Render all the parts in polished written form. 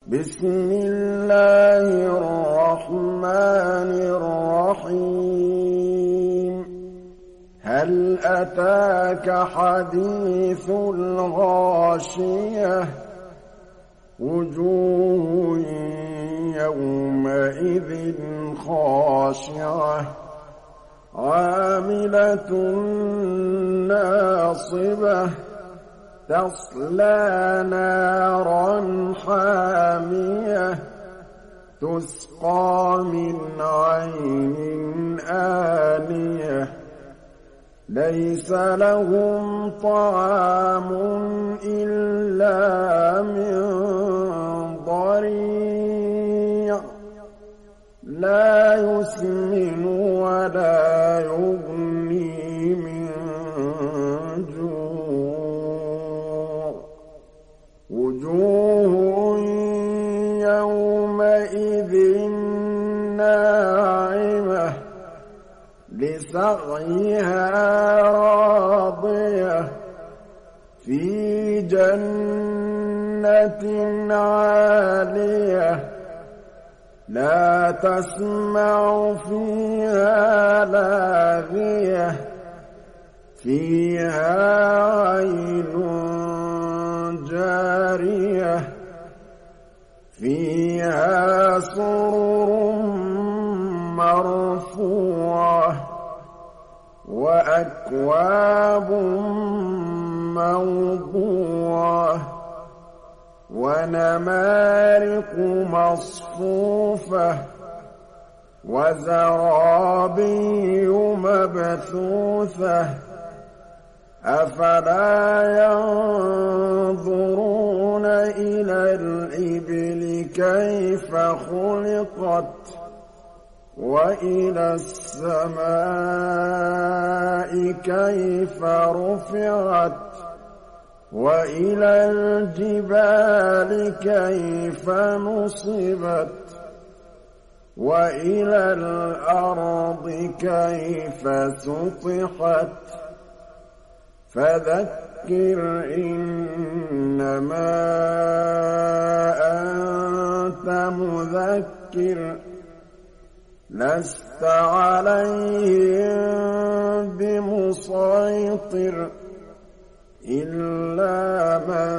بسم الله الرحمن الرحيم هل أتاك حديث الغاشية وجوه يومئذ خاشعة عاملة ناصبة تصلى نارا حامية تسقى من عين آنية ليس لهم طعام إلا من ضريع لا يسمن ولا يغني من جوع وجوه يومئذ ناعمة لسعيها راضية في جنة عالية لا تسمع فيها لاغية فيها عين جارية فيها سرر مرفوعة وأكواب موضوعة ونمارق مصفوفة وزرابي مبثوثة أفلا ينظرون إلى الإبل كيف خلقت وإلى السماء كيف رفعت وإلى الجبال كيف نصبت وإلى الأرض كيف سطحت فذكر إنما أنت مذكر لست عليهم بمسيطر إلا من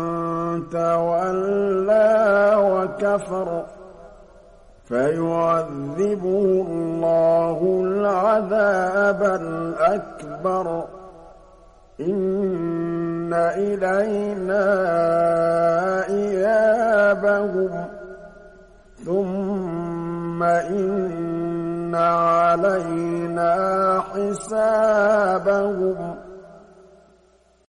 تولى وكفر فيعذبه الله العذاب الأكبر إن إلينا إيابهم ثم إن علينا حسابهم